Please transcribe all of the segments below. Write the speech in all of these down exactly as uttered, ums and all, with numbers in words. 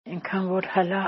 Ինքան որ հələ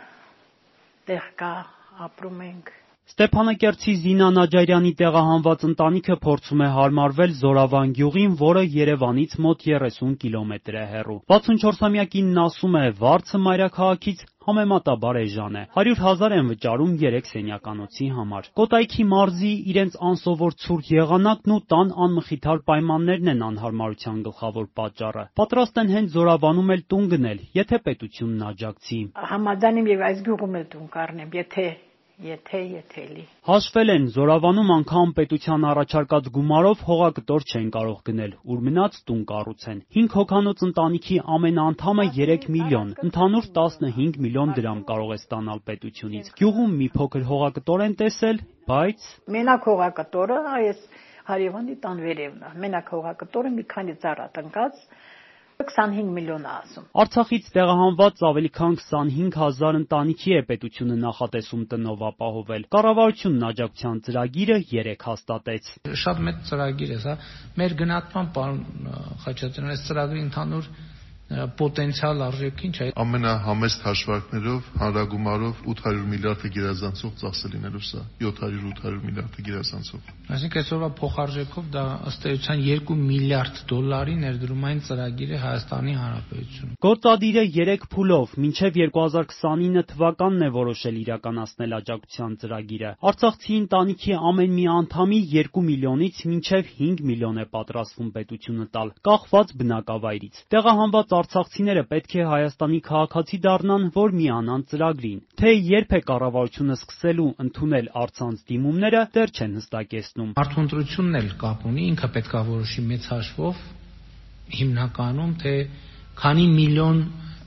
տեղ կա ապրում ենք։ Ստեփանակերտցի Զինա Նաջարյանի տեղահանված ընտանիքը փորձում է հարմարվել Զորավան գյուղին, որը Երևանից մոտ երեսուն կիլոմետր է հեռու։ վաթսունչորսամյա կինն ասում է, վարձը մայրաքաղաքից համեմատաբար էժան է։ հարյուր հազար են վճարում երեք սենյականոցի համար։ Կոտայքի մարզի իրենց անսովոր ցուրտ եղանակն ու տան անմխիթար պայմաններն են անհարմարության գլխավոր պատճառը։ Պատրաստ են հենց Զորավանում էլ տուն գնել, եթե պետությունն աջակցի։ Համաձայնեմ եւ այս գյուղում էլ տուն կառնեմ, եթե Եթե եթելի։ Հաշվել են, Զորավանում անգամ պետության առաջարկած գումարով հողակտոր չեն կարող գնել, ուր մնաց տուն կառուցեն։ հինգ հոգանոց ընտանիքի ամեն անդամը երեք միլիոն, ընդհանուր տասնհինգ միլիոն դրամ կարող է ստանալ պետությունից։ Գյուղում մի փոքր հողակտոր են տեսել, բայց մենակ հողակտորը այս հարևանի տան վերևն է։ Մենակ հողակտորը մի քանի ծառա տնկած քսանհինգ միլիոն է ասում։ Արցախից տեղահանված ավելի քան քսանհինգ հազար ընտանիքի է պետությունը նախատեսում տնով ապահովել։ Կառավարությունն աջակցության ծրագիրը երեք հաստատեց։ Շատ մեծ ծրագիր է սա։ Մեր գնահատման, պարոն Խաչատրյան, այս ծրագրի ընդհանուր պոտենցիալ արժեքը ինչ է։ Ամենահամեստ հաշվարկներով հանրագումարով ութ հարյուր միլիարդը գերազանցող ծախսը լինելու սա, յոթ հարյուր ութ հարյուր միլիարդը գերազանցող։ Այսինքն այսօրվա փոխարժեքով դա ըստ էության երկու միլիարդ դոլարի ներդրումային ծրագիր է Հայաստանի Հանրապետությունում։ Գործադիրը երեք փուլով մինչև երկու հազար քսանինը թվականն է որոշել իրականացնել աջակցության ծրագիրը։ Արցախցի ընտանիքի ամեն մի անդամի երկու միլիոնից մինչև հինգ միլիոն է պատրաստվում պետությունը տալ, կախված բնակավայրից։ Տեղահանված արցախցիները պետք է Հայաստանի քաղաքացի դառնան, որ միանան ծրագրին։ Թե երբ է կառավարությունը սկսելու ընդունել առցանց դիմումները, դեռ չեն հստակեցնում։ Արդյունտրությունն էլ կապ ունի, ինքը պետք է որոշի մեծ հաշվով հիմնականում, թե քանի միլիոն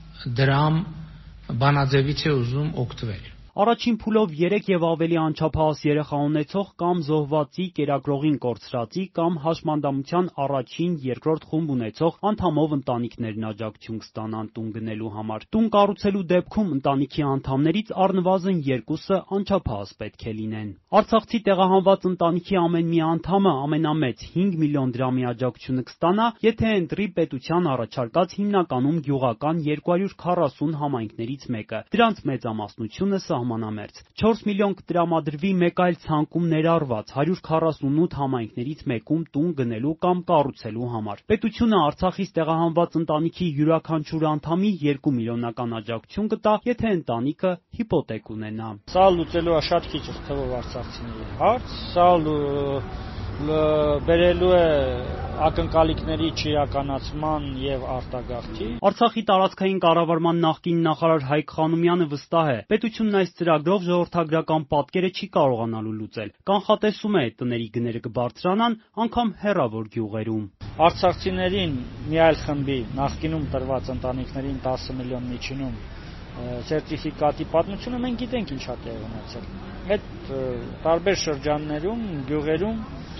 դրամ բանաձևից է ուզում օգտվել։ Առաջին փուլով երեք եւ ավելի անչափահաս երեխա ունեցող կամ զոհվածի կերակրողին կորցրածի կամ հաշմանդամության առաջին, երկրորդ խումբ ունեցող անդամով ընտանիքներն աջակցություն կստանան տուն գնելու համար։ Տուն կառուցելու դեպքում ընտանիքի անդամներից առնվազն երկուսը անչափահաս պետք է լինեն։ Արցախցի տեղահանված ընտանիքի ամեն մի անդամը ամենամեծ հինգ միլիոն դրամի աջակցությունը կստանա, եթե ընտրի պետության առաջարկած հիմնականում գյուղական երկու հարյուր քառասուն համայնքներից մեկը։ Դրանց մեծամասնությունը սահմանամերձ։ չորս միլիոն կտրամադրվի մեկ այլ ցանկում ներառված հարյուր քառասունութ համայնքներից մեկում տուն գնելու կամ կառուցելու համար։ Պետությունը Արցախից տեղահանված ընտանիքի յուրաքանչյուր անդամի երկու միլիոնական աջակցություն կտա, եթե ընտանիքը հիպոթեք ունենա։ Սա լուծելու է շատ քիչ թվով արցախցիների հարց, սա բերելու է ակնկալիքների չիրականացման եւ արտագաղթի։ Արցախի տարածքային կառավարման նախկին նախարար Հայկ Խանոմյանը վստահ է, պետությունն այս ծրագրով ժողովրդագրական պատկերը չի կարողանալու լուծել։ Կանխատեսում է, տների գները կբարձրանան անգամ հեռավոր գյուղերում։ Արցախցիներին մի այլ խմբի նախկինում տրված ընտանիքներին տասը միլիոն միջինում սերտիֆիկատի պատմությունը մենք գիտենք ինչա տեղ ունեցել։ Այդ տարբեր շրջաններում, գյուղերում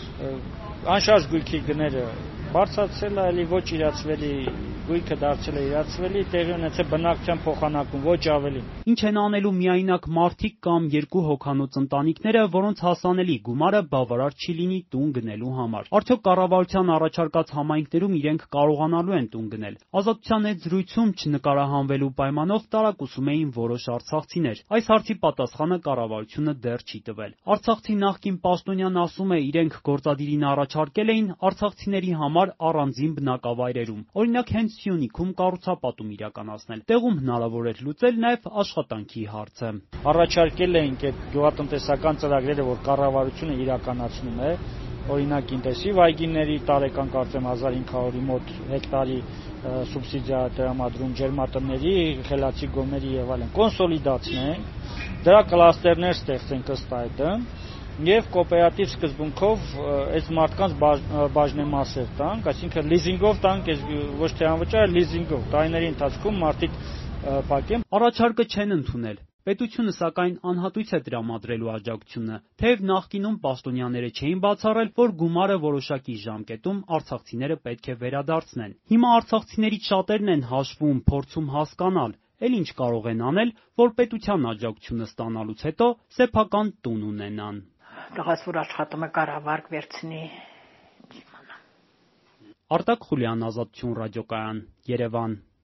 անշարժ գույքի գները բարձրացել է, էլի ոչ իրացվելի գույքը դարձել է իրացվելի, տեղի ունեցել բնակչության փոխանակում, ոչ ավելի։ Ինչ են անելու միայնակ մարդիկ կամ երկու հոգանոց ընտանիքները, որոնց հասանելի գումարը բավարար չի լինի տուն գնելու համար։ Արդյոք կառավարության առաջարկած համայնքներում իրենք կարողանալու են տուն գնել։ Ազատության հետ զրույցում չնկարահանվելու պայմանով տարակուսում էին որոշ արցախցիներ։ Այս հարցի պատասխանը կառավարությունը դեռ չի տվել։ Արցախցի նախկին պաշտոնյան ասում է, իրենք գործադիրին առաջարկել էին արցախցիների համար առանձին բնակավայրերում, օրինակ հենց Սյունիքում կառուցապատում իրականացնել։ Տեղում հնարավոր էր լուծել նաև աշխատանքի հարցը։ Առաջարկել էինք այդ գյուղատնտեսական ծրագրերը, որ կառավարությունը իրականացնում է, օրինակ ինտենսիվ այգիների տարեկան կարծեմ հազար հինգ հարյուրի մոտ հեկտարի սուբսիդիա տրամադրում, ջերմատների, խելացի գոմերի եւ այլն, կոնսոլիդացնենք, դրա կլաստերներ ստեղծենք ըստ այդմ եւ կոոպերատիվ սկզբունքով այս մարդկանց բաժնեմասեր տանք, այսինքն լիզինգով տանք, ոչ թե անվճար, լիզինգով, տարիների ընթացքում մարդիկ փակեն։ Առաջարկը չեն ընդունել։ Պետությունը սակայն անհատույց է տրամադրելու աջակցությունը, թեև նախկինում պաշտոնյաները չէին բացառել, որ գումարը որոշակի ժամկետում արցախցիները պետք է վերադարձնեն։ Հիմա արցախցիներից շատերն են հաշվում, փորձում հասկանալ, էլ ինչ կարող են անել, որ պետության աջակցությունը ստանալուց հետո սեփական տուն ունենան։ Տղաս, որ աշխատում է կառավարք վերցնի։ Արտակ Խուլյան, Ազատություն ռադիոկայան, Երևան։